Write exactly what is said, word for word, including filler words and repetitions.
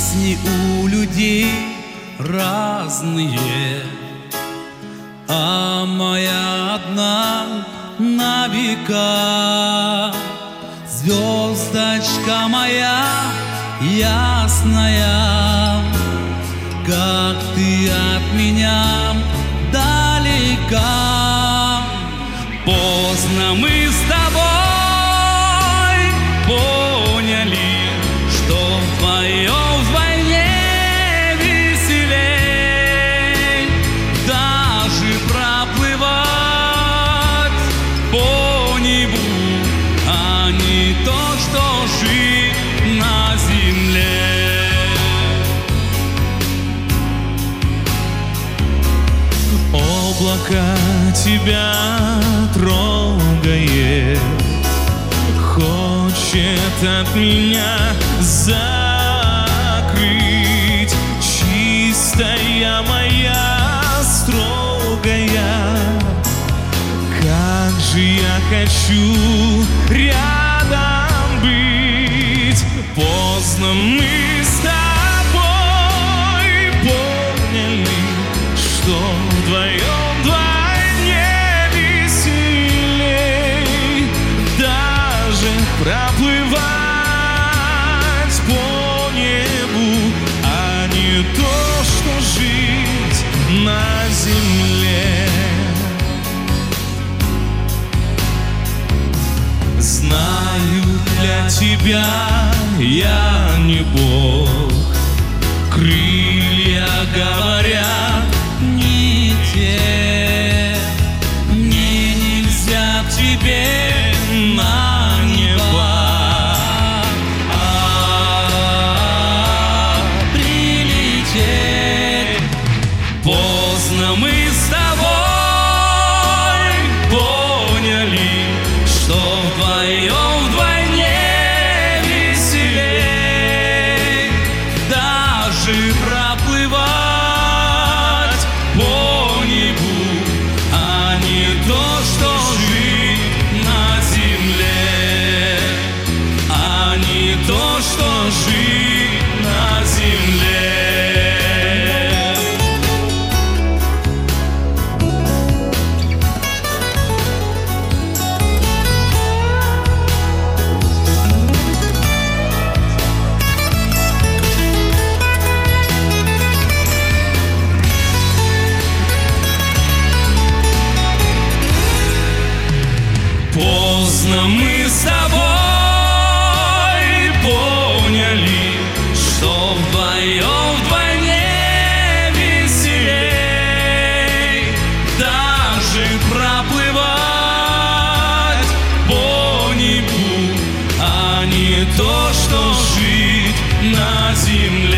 Жизни у людей разные, а моя одна на века. Звездочка моя ясная, как ты от меня далека. Поздно мы с тобой поняли, что вдвоем вдвойне веселей. Даже проплывать по небу, а не то, что жить на земле. Облако тебя трогает, хочет от меня закрыть. Чистая моя, строгая, как же я хочу рядом быть. Поздно мы с тобой поняли, что вдвоем проплывать по небу, а не то, что жить на земле. Знаю, для тебя я не Бог, крылья говорят не те. Мне нельзя к тебе на небо, а прилететь. Поздно мы с тобой поняли, что вдвоем вдвойне веселей. Даже проплывать по небу, а не то, что жить на земле, а не то, что жить на земле. Поздно мы с тобой поняли, что вдвоем вдвойне веселей. Даже проплывать по небу, а не то, что жить на земле.